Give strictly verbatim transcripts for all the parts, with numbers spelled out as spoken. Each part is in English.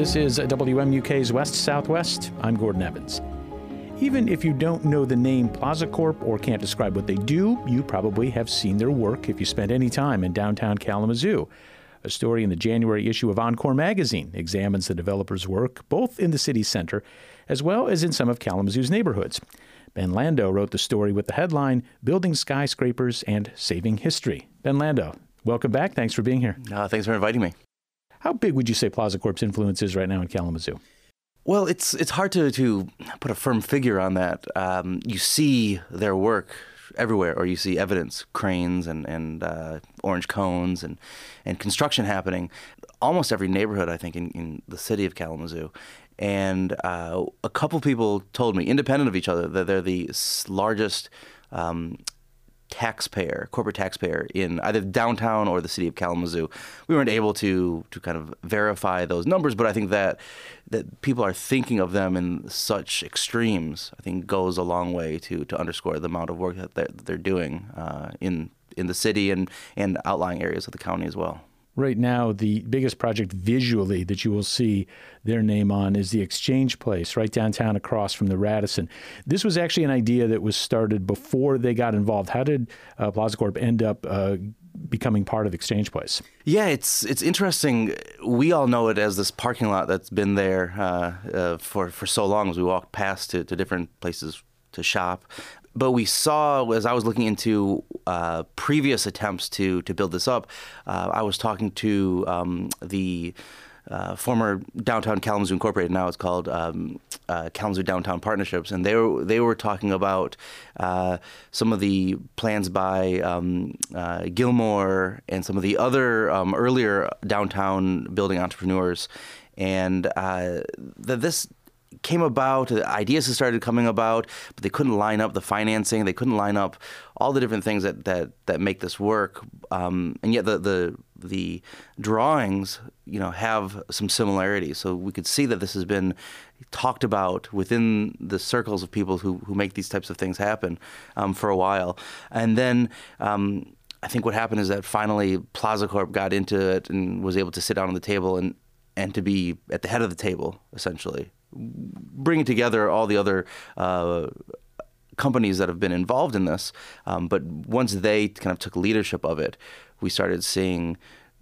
This is W M U K's West Southwest. I'm Gordon Evans. Even if you don't know the name Plaza Corp or can't describe what they do, you probably have seen their work if you spent any time in downtown Kalamazoo. A story in the January issue of Encore magazine examines the developer's work both in the city center as well as in some of Kalamazoo's neighborhoods. Ben Lando wrote the story with the headline, Building Skyscrapers and Saving History. Ben Lando, welcome back. Thanks for being here. Uh, thanks for inviting me. How big would you say Plaza Corp's influence is right now in Kalamazoo? Well, it's it's hard to, to put a firm figure on that. Um, you see their work everywhere, or you see evidence, cranes and, and uh, orange cones and, and construction happening. Almost every neighborhood, I think, in, in the city of Kalamazoo. And uh, a couple people told me, independent of each other, that they're the largest um, taxpayer, corporate taxpayer in either downtown or the city of Kalamazoo. We weren't able to to kind of verify those numbers, but I think that that people are thinking of them in such extremes, I think goes a long way to to underscore the amount of work that they're, that they're doing uh, in in the city and, and outlying areas of the county as well. Right now, the biggest project visually that you will see their name on is the Exchange Place right downtown across from the Radisson. This was actually an idea that was started before they got involved. How did uh, Plaza Corp end up uh, becoming part of Exchange Place? Yeah, it's it's interesting. We all know it as this parking lot that's been there uh, uh, for, for so long as we walk past to, to different places to shop. But we saw, as I was looking into uh, previous attempts to to build this up, uh, I was talking to um, the uh, former Downtown Kalamazoo Incorporated. Now it's called um, uh, Kalamazoo Downtown Partnerships, and they were they were talking about uh, some of the plans by um, uh, Gilmore and some of the other um, earlier downtown building entrepreneurs, and uh, that this came about, the ideas have started coming about, but they couldn't line up the financing. They couldn't line up all the different things that that, that make this work. Um, and yet the, the the drawings, you know, have some similarities. So we could see that this has been talked about within the circles of people who, who make these types of things happen um, for a while. And then um, I think what happened is that finally Plaza Corp got into it and was able to sit down on the table and, and to be at the head of the table, essentially, bringing together all the other uh, companies that have been involved in this. Um, but once they kind of took leadership of it, we started seeing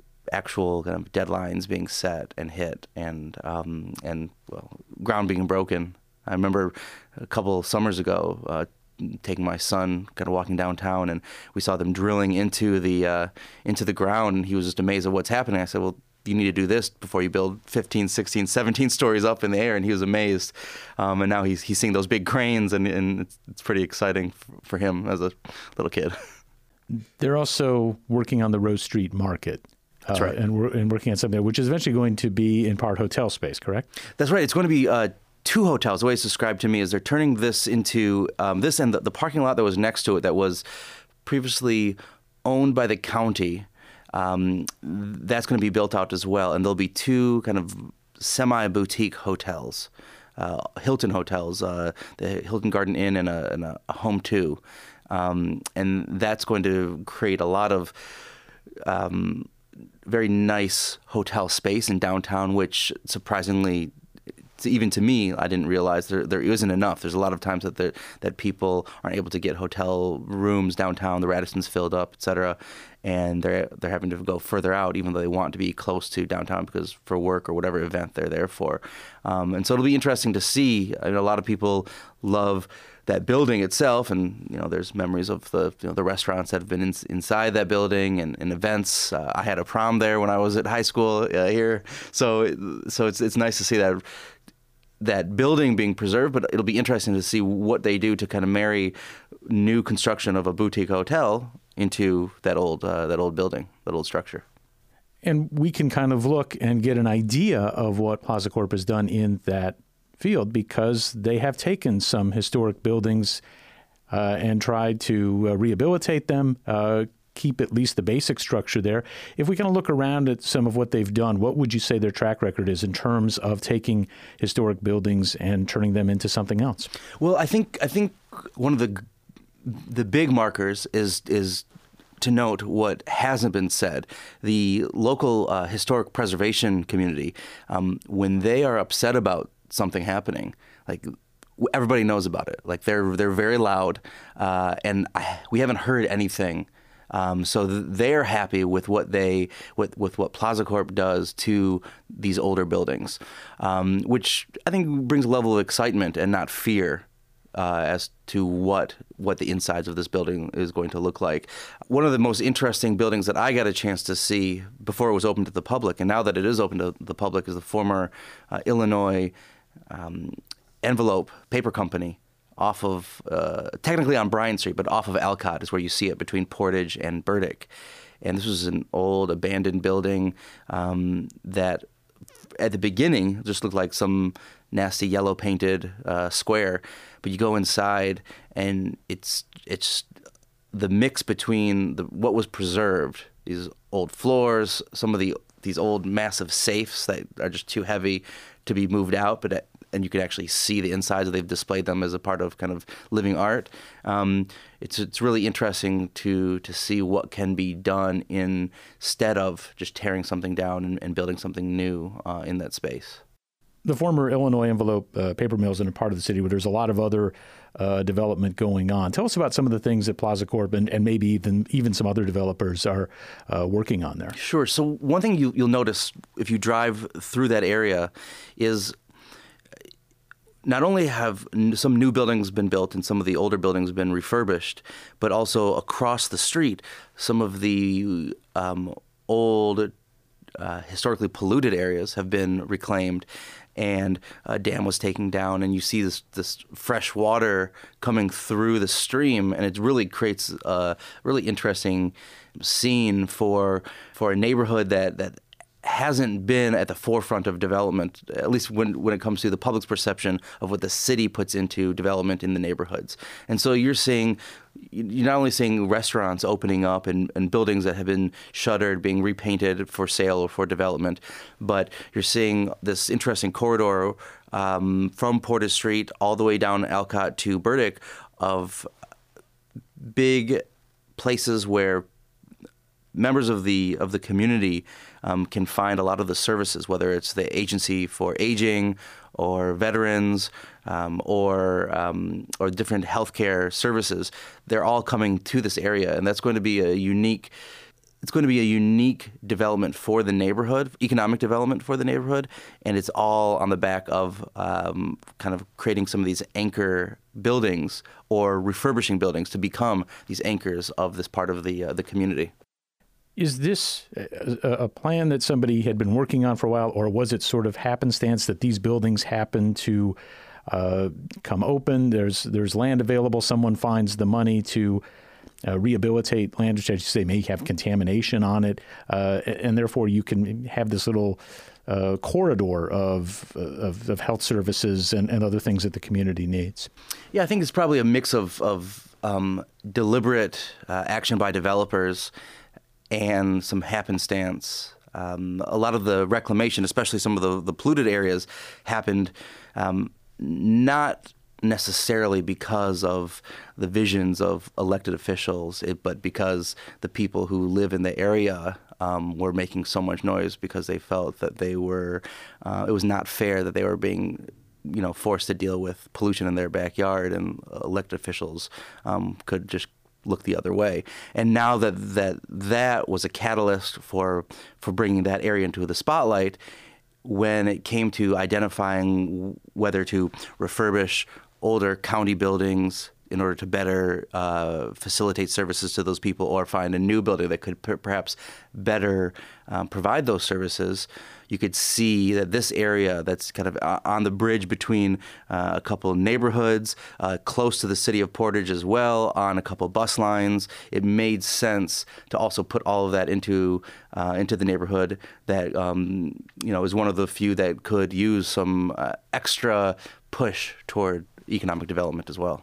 actual kind of deadlines being set and hit, and um, and well, ground being broken. I remember a couple of summers ago uh, taking my son, kind of walking downtown, and we saw them drilling into the uh, into the ground, and he was just amazed at what's happening. I said, well, you need to do this before you build fifteen, sixteen, seventeen stories up in the air. And he was amazed. Um, and now he's he's seeing those big cranes, and, and it's, it's pretty exciting for, for him as a little kid. They're also working on the Rose Street Market. That's uh, right. And, we're, and working on something which is eventually going to be in part hotel space, correct? That's right. It's going to be uh, two hotels. The way it's described to me is they're turning this into um, this and the, the parking lot that was next to it that was previously owned by the county. Um, that's going to be built out as well, and there'll be two kind of semi-boutique hotels, uh, Hilton hotels, uh, the Hilton Garden Inn and a, and a Home two, um, and that's going to create a lot of um, very nice hotel space in downtown, which surprisingly, even to me, I didn't realize there there isn't enough. There's a lot of times that there, that people aren't able to get hotel rooms downtown. The Radisson's filled up, et cetera, and they're they're having to go further out, even though they want to be close to downtown because for work or whatever event they're there for. Um, and so it'll be interesting to see. I mean, a lot of people love that building itself, and you know, there's memories of the you know the restaurants that have been in, inside that building and, and events. Uh, I had a prom there when I was at high school uh, here, so so it's it's nice to see that. that building being preserved, but it'll be interesting to see what they do to kind of marry new construction of a boutique hotel into that old uh, that old building, that old structure. And we can kind of look and get an idea of what Plaza Corp has done in that field because they have taken some historic buildings uh, and tried to uh, rehabilitate them, uh, keep at least the basic structure there. If we kind of look around at some of what they've done, what would you say their track record is in terms of taking historic buildings and turning them into something else? Well, I think I think one of the the big markers is is to note what hasn't been said. The local uh, historic preservation community, um, when they are upset about something happening, like everybody knows about it. Like they're they're very loud, uh, and I, we haven't heard anything. Um, so th- they're happy with what they with with what Plaza Corp does to these older buildings, um, which I think brings a level of excitement and not fear. Uh, as to what what the insides of this building is going to look like. One of the most interesting buildings that I got a chance to see before it was open to the public, and now that it is open to the public, is the former uh, Illinois um, Envelope Paper Company off of, uh, technically on Bryant Street, but off of Alcott is where you see it between Portage and Burdick. And this was an old abandoned building um, that at the beginning just looked like some nasty yellow painted uh, square, but you go inside and it's it's the mix between the, what was preserved, these old floors, some of the these old massive safes that are just too heavy to be moved out, but and you can actually see the insides. They've displayed them as a part of kind of living art. Um, it's it's really interesting to to see what can be done instead of just tearing something down and, and building something new uh, in that space. The former Illinois Envelope uh, paper mills in a part of the city where there's a lot of other uh, development going on. Tell us about some of the things that Plaza Corp and, and maybe even even some other developers are uh, working on there. Sure. So one thing you, you'll notice if you drive through that area is not only have some new buildings been built and some of the older buildings been refurbished, but also across the street, some of the um, old, uh, historically polluted areas have been reclaimed, and a dam was taken down, and you see this this fresh water coming through the stream, and it really creates a really interesting scene for for a neighborhood that that. hasn't been at the forefront of development, at least when when it comes to the public's perception of what the city puts into development in the neighborhoods. And so you're seeing, you're not only seeing restaurants opening up and, and buildings that have been shuttered being repainted for sale or for development, but you're seeing this interesting corridor um, from Portage Street all the way down Alcott to Burdick of big places where members of the of the community um, can find a lot of the services, whether it's the Agency for Aging or veterans um, or um, or different healthcare services. They're all coming to this area, and that's going to be a unique. It's going to be a unique development for the neighborhood, economic development for the neighborhood, and it's all on the back of um, kind of creating some of these anchor buildings or refurbishing buildings to become these anchors of this part of the uh, the community. Is this a, a plan that somebody had been working on for a while, or was it sort of happenstance that these buildings happen to uh, come open? There's there's land available. Someone finds the money to uh, rehabilitate land, which, as you say, may have contamination on it, uh, and therefore you can have this little uh, corridor of, of of health services and, and other things that the community needs. Yeah, I think it's probably a mix of of um, deliberate uh, action by developers and some happenstance. Um, a lot of the reclamation, especially some of the, the polluted areas, happened um, not necessarily because of the visions of elected officials, it, but because the people who live in the area um, were making so much noise because they felt that they were, uh, it was not fair that they were being you know, forced to deal with pollution in their backyard, and elected officials um, could just look the other way. And now that that that was a catalyst for for bringing that area into the spotlight, when it came to identifying whether to refurbish older county buildings in order to better uh, facilitate services to those people, or find a new building that could per- perhaps better um, provide those services, you could see that this area that's kind of on the bridge between uh, a couple of neighborhoods, uh, close to the city of Portage as well, on a couple of bus lines, it made sense to also put all of that into uh, into the neighborhood that um, you know is one of the few that could use some uh, extra push toward economic development as well.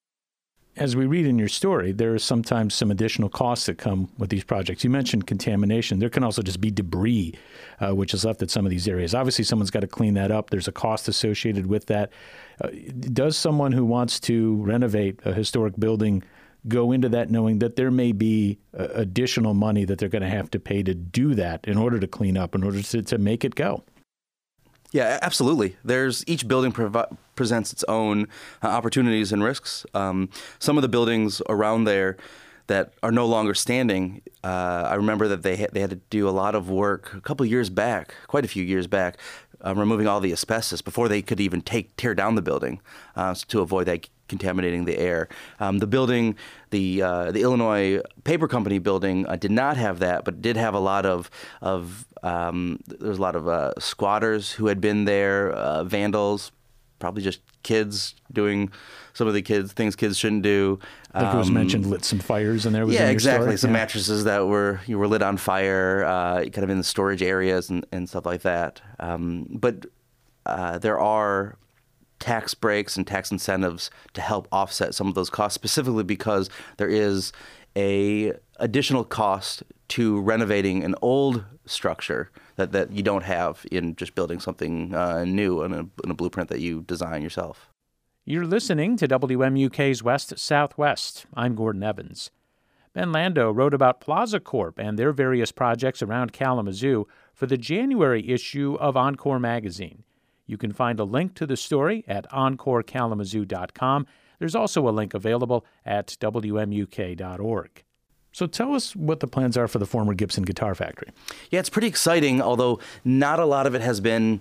As we read in your story, there are sometimes some additional costs that come with these projects. You mentioned contamination. There can also just be debris, uh, which is left at some of these areas. Obviously, someone's got to clean that up. There's a cost associated with that. Uh, does someone who wants to renovate a historic building go into that knowing that there may be uh, additional money that they're going to have to pay to do that in order to clean up, in order to, to make it go. Yeah, absolutely. There's each building provi- presents its own uh, opportunities and risks. Um, some of the buildings around there that are no longer standing, uh, I remember that they ha- they had to do a lot of work a couple of years back, quite a few years back, uh, removing all the asbestos before they could even take tear down the building uh, to avoid that contaminating the air. Um, the building, the uh, the Illinois Paper Company building, uh, did not have that, but did have a lot of of um, there was a lot of uh, squatters who had been there, uh, vandals, probably just kids doing some of the kids things kids shouldn't do. Like it was Um, mentioned, lit some fires in there. Was yeah, in your exactly. story? Some Yeah. mattresses that were you were lit on fire, uh, kind of in the storage areas and, and stuff like that. Um, but uh, there are tax breaks and tax incentives to help offset some of those costs, specifically because there is a additional cost to renovating an old structure that, that you don't have in just building something uh, new in a, in a blueprint that you design yourself. You're listening to W M U K's West Southwest. I'm Gordon Evans. Ben Lando wrote about Plaza Corp and their various projects around Kalamazoo for the January issue of Encore magazine. You can find a link to the story at encore kalamazoo dot com. There's also a link available at w m u k dot org. So tell us what the plans are for the former Gibson Guitar Factory. Yeah, it's pretty exciting, although not a lot of it has been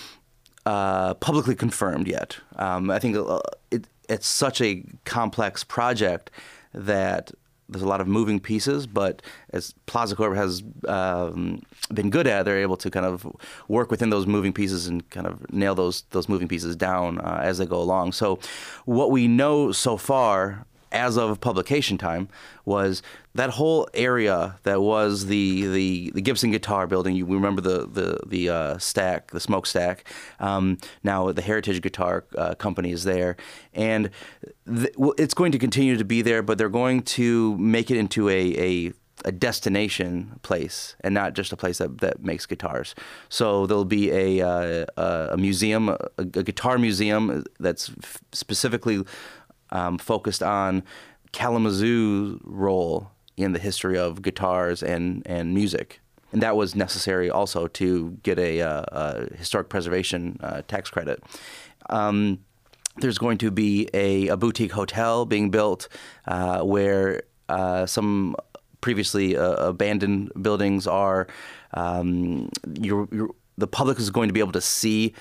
uh, publicly confirmed yet. Um, I think uh, it, it's such a complex project that there's a lot of moving pieces, but as Plaza Corp has um, been good at, they're able to kind of work within those moving pieces and kind of nail those those moving pieces down uh, as they go along. So what we know so far, as of publication time, was that whole area that was the the, the Gibson Guitar Building. You remember the the the uh, stack, the smokestack. Um, now the Heritage Guitar uh, Company is there, and th- well, it's going to continue to be there. But they're going to make it into a a a destination place and not just a place that, that makes guitars. So there'll be a uh, a museum, a, a guitar museum that's f- specifically Um, focused on Kalamazoo's role in the history of guitars and, and music. And that was necessary also to get a, uh, a historic preservation uh, tax credit. Um, there's going to be a, a boutique hotel being built uh, where uh, some previously uh, abandoned buildings are. Um, you're, you're, the public is going to be able to see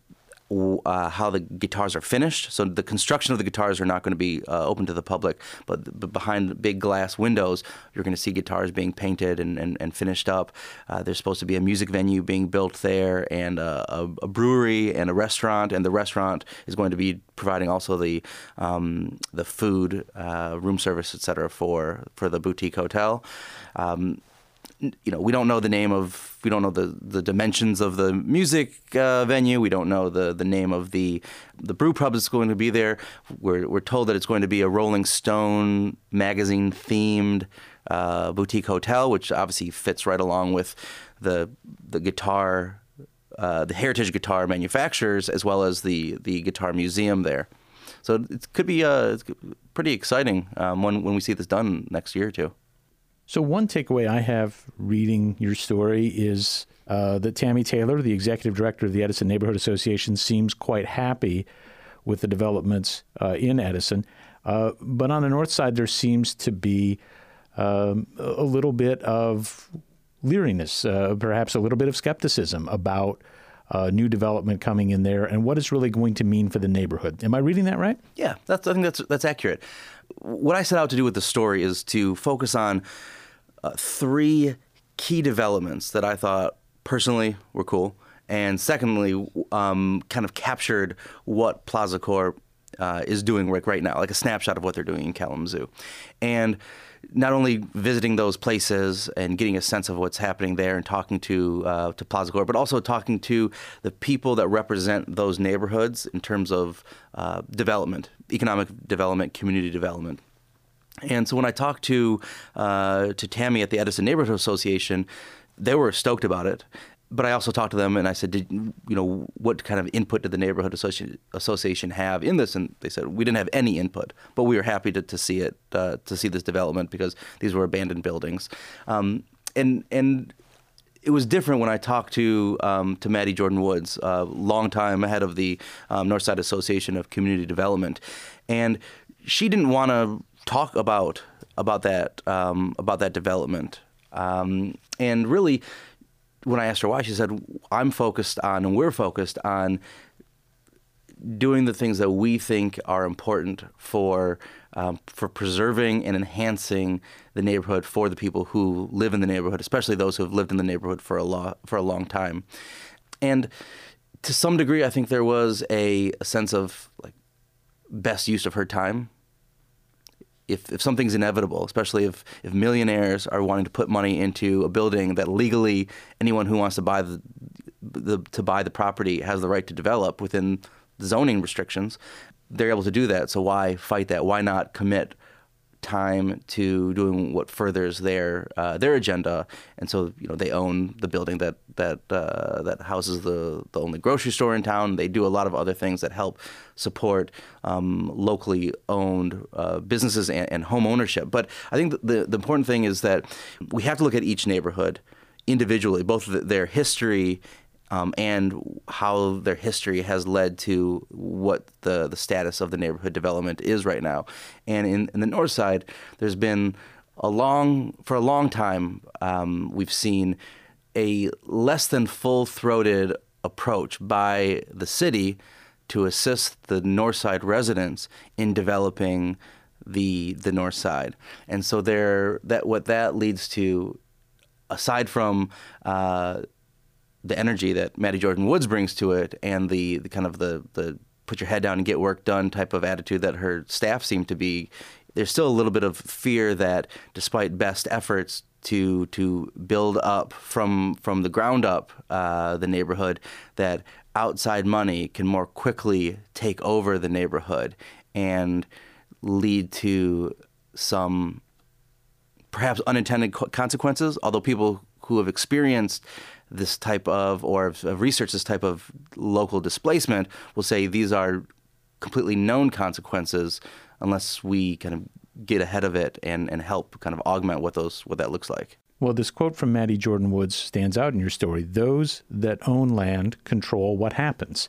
Uh, how the guitars are finished. So the construction of the guitars are not going to be uh, open to the public, but, but behind big glass windows, you're going to see guitars being painted and, and, and finished up. Uh, there's supposed to be a music venue being built there, and a, a, a brewery and a restaurant, and the restaurant is going to be providing also the um, the food, uh, room service, et cetera, for, for the boutique hotel. Um, You know, we don't know the name of, we don't know the, the dimensions of the music uh, venue. We don't know the, the name of the the brew pub that's going to be there. We're we're told that it's going to be a Rolling Stone magazine themed uh, boutique hotel, which obviously fits right along with the the guitar, uh, the heritage guitar manufacturers, as well as the the guitar museum there. So it could be uh, it's pretty exciting um, when when we see this done next year or two. So one takeaway I have reading your story is uh, that Tammy Taylor, the executive director of the Edison Neighborhood Association, seems quite happy with the developments uh, in Edison. Uh, but on the north side, there seems to be um, a little bit of leeriness, uh, perhaps a little bit of skepticism about uh, new development coming in there and what it's really going to mean for the neighborhood. Am I reading that right? Yeah, that's, I think that's that's accurate. What I set out to do with the story is to focus on uh, three key developments that I thought personally were cool, and secondly, um, kind of captured what Plaza Corp uh, is doing right, right now, like a snapshot of what they're doing in Kalamazoo. And not only visiting those places and getting a sense of what's happening there and talking to uh, to Plaza Corp, but also talking to the people that represent those neighborhoods in terms of uh, development, economic development, community development. And so when I talked to uh, to Tammy at the Edison Neighborhood Association, they were stoked about it. but I also talked to them and I said, did, you know, what kind of input did the neighborhood associ- association have in this? And they said, we didn't have any input, but we were happy to, to see it, uh, to see this development because these were abandoned buildings. Um, and, and it was different when I talked to um, to Maddie Jordan Woods, a uh, long time ahead of the um, Northside Association of Community Development. And she didn't want to talk about about that um, about that development. Um, and really, when I asked her why, she said, I'm focused on, and we're focused on, doing the things that we think are important for um, for preserving and enhancing the neighborhood for the people who live in the neighborhood, especially those who have lived in the neighborhood for a lo- for a long time. And to some degree, I think there was a, a sense of like best use of her time. If if something's inevitable, especially if, if millionaires are wanting to put money into a building that legally anyone who wants to buy the, the to buy the property has the right to develop within zoning restrictions, they're able to do that. So why fight that? Why not commit time to doing what furthers their uh, their agenda? And so, you know, they own the building that that uh, that houses the the only grocery store in town. They do a lot of other things that help support um, locally owned uh, businesses and, and home ownership. But I think the the important thing is that we have to look at each neighborhood individually, both their history Um, and how their history has led to what the, the status of the neighborhood development is right now. And in, in the north side, there's been a long, for a long time, um, we've seen a less than full-throated approach by the city to assist the north side residents in developing the the north side. And so there, that what that leads to, aside from uh, the energy that Maddie Jordan Woods brings to it, and the, the kind of the, the put your head down and get work done type of attitude that her staff seem to be, there's still a little bit of fear that despite best efforts to to build up from from the ground up uh, the neighborhood, that outside money can more quickly take over the neighborhood and lead to some perhaps unintended consequences, although people who have experienced this type of, or have researched this type of local displacement will say these are completely known consequences unless we kind of get ahead of it and, and help kind of augment what those what that looks like. Well, this quote from Maddie Jordan Woods stands out in your story. Those that own land control what happens.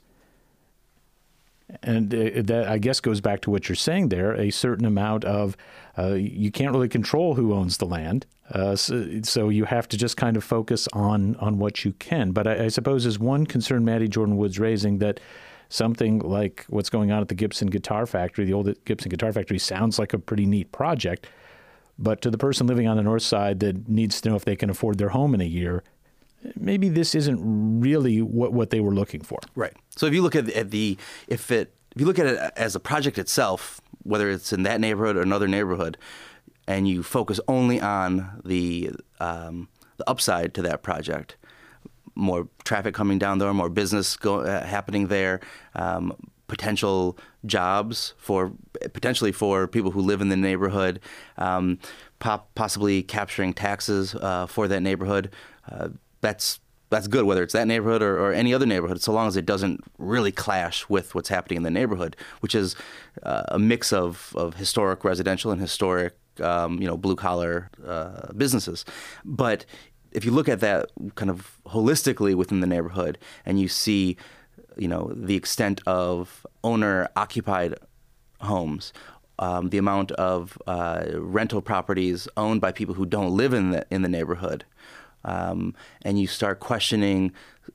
And uh, that, I guess, goes back to what you're saying there, a certain amount of, uh, you can't really control who owns the land. Uh, so, so you have to just kind of focus on, on what you can. But I, I suppose is one concern Maddie Jordan Woods raising that something like what's going on at the Gibson Guitar Factory, the old Gibson Guitar Factory, sounds like a pretty neat project. But to the person living on the north side that needs to know if they can afford their home in a year, maybe this isn't really what, what they were looking for. Right. So if you look at the, at the if it if you look at it as a project itself, whether it's in that neighborhood or another neighborhood, and you focus only on the um, the upside to that project, more traffic coming down there, more business go, uh, happening there, um, potential jobs for potentially for people who live in the neighborhood, um, pop, possibly capturing taxes uh, for that neighborhood. Uh, that's that's good, whether it's that neighborhood or, or any other neighborhood, so long as it doesn't really clash with what's happening in the neighborhood, which is uh, a mix of, of historic residential and historic, um, you know, blue-collar uh, businesses. But if you look at that kind of holistically within the neighborhood and you see, you know, the extent of owner-occupied homes, um, the amount of uh, rental properties owned by people who don't live in the, in the neighborhood, Um, and you start questioning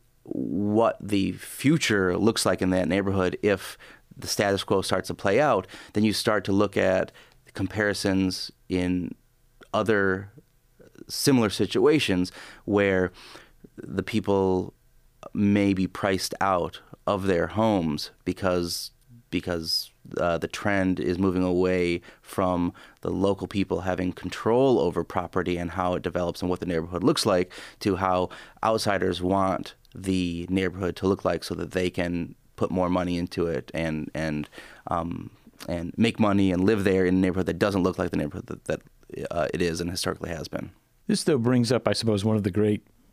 what the future looks like in that neighborhood if the status quo starts to play out, then you start to look at comparisons in other similar situations where the people may be priced out of their homes because because uh, the trend is moving away from the local people having control over property and how it develops and what the neighborhood looks like to how outsiders want the neighborhood to look like so that they can put more money into it and and um, and make money and live there in a neighborhood that doesn't look like the neighborhood that, that uh, it is and historically has been. This, though, brings up, I suppose, one of the great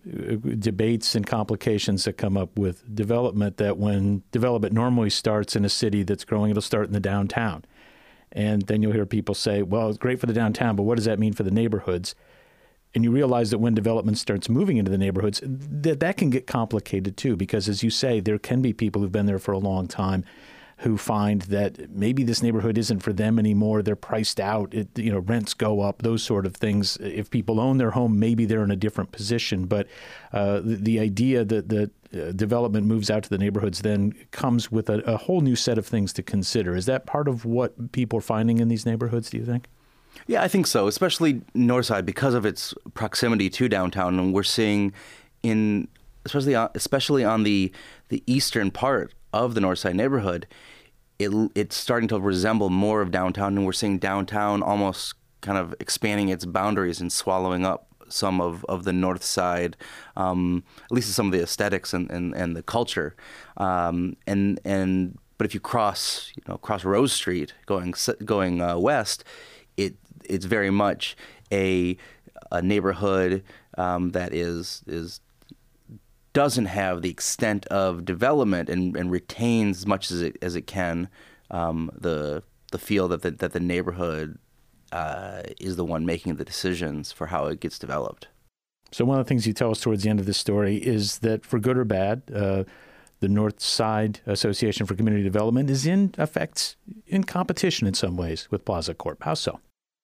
uh, debates and complications that come up with development, that when development normally starts in a city that's growing, it'll start in the downtown. And then you'll hear people say, well, it's great for the downtown, but what does that mean for the neighborhoods? And you realize that when development starts moving into the neighborhoods, that that can get complicated too, because as you say, there can be people who've been there for a long time who find that maybe this neighborhood isn't for them anymore. They're priced out. It, you know, rents go up, those sort of things. If people own their home, maybe they're in a different position. But uh, the, the idea that the uh, development moves out to the neighborhoods then comes with a, a whole new set of things to consider. Is that part of what people are finding in these neighborhoods, do you think? Yeah, I think so, especially Northside because of its proximity to downtown. And we're seeing in, especially on, especially on the, the eastern part of the Northside neighborhood, it it's starting to resemble more of downtown, and we're seeing downtown almost kind of expanding its boundaries and swallowing up some of, of the North Side, um, at least some of the aesthetics and, and, and the culture. Um, and and but if you cross you know cross Rose Street going going uh, west, it it's very much a a neighborhood um, that is is. doesn't have the extent of development and, and retains as much as it as it can um, the the feel that the, that the neighborhood uh, is the one making the decisions for how it gets developed. So one of the things you tell us towards the end of this story is that, for good or bad, uh, the Northside Association for Community Development is in effect in competition in some ways with Plaza Corp. How so?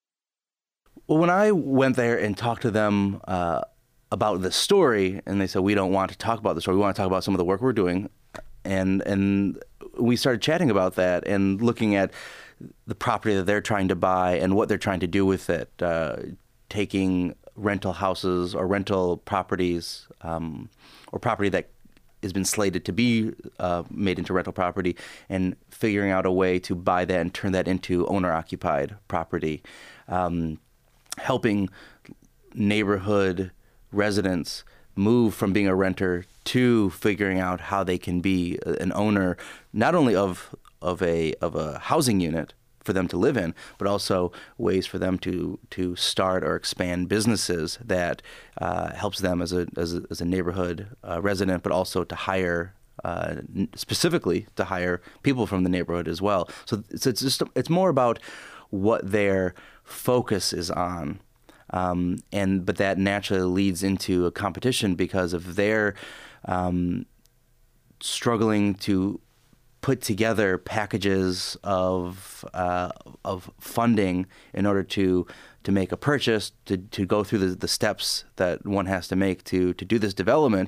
Well, when I went there and talked to them uh, about the story, and they said, we don't want to talk about the story, we want to talk about some of the work we're doing. And and we started chatting about that and looking at the property that they're trying to buy and what they're trying to do with it, uh, taking rental houses or rental properties um, or property that has been slated to be uh, made into rental property and figuring out a way to buy that and turn that into owner-occupied property, um, helping neighborhood residents move from being a renter to figuring out how they can be an owner, not only of of a of a housing unit for them to live in, but also ways for them to to start or expand businesses that uh, helps them as a as a, as a neighborhood uh, resident, but also to hire uh, specifically to hire people from the neighborhood as well. So it's, it's just it's more about what their focus is on. Um, and but that naturally leads into a competition because of their um, struggling to put together packages of uh, of funding in order to to make a purchase, to to go through the, the steps that one has to make to to do this development.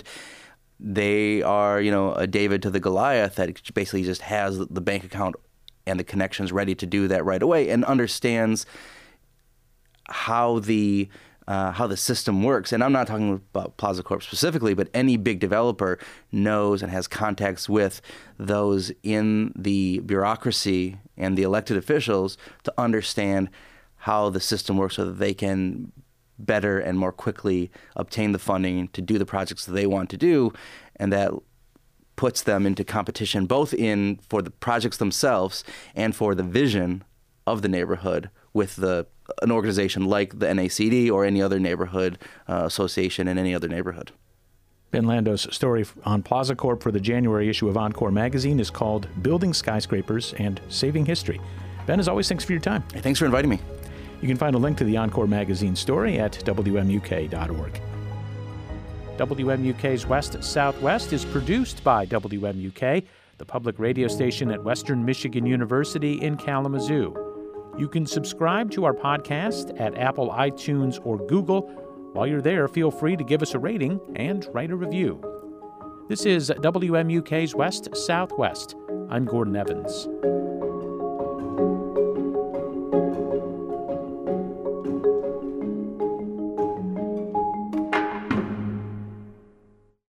They are, you know, a David to the Goliath that basically just has the bank account and the connections ready to do that right away and understands how the uh, how the system works. And I'm not talking about Plaza Corp specifically, but any big developer knows and has contacts with those in the bureaucracy and the elected officials to understand how the system works so that they can better and more quickly obtain the funding to do the projects that they want to do. And that puts them into competition both in for the projects themselves and for the vision of the neighborhood with the an organization like the N A C D or any other neighborhood uh, association in any other neighborhood. Ben Lando's story on Plaza Corp for the January issue of Encore magazine is called Building Skyscrapers and Saving History. Ben, as always, thanks for your time. Hey, thanks for inviting me. You can find a link to the Encore magazine story at W M U K dot org. W M U K's West Southwest is produced by W M U K, the public radio station at Western Michigan University in Kalamazoo. You can subscribe to our podcast at Apple, iTunes, or Google. While you're there, feel free to give us a rating and write a review. This is W M U K's West Southwest. I'm Gordon Evans.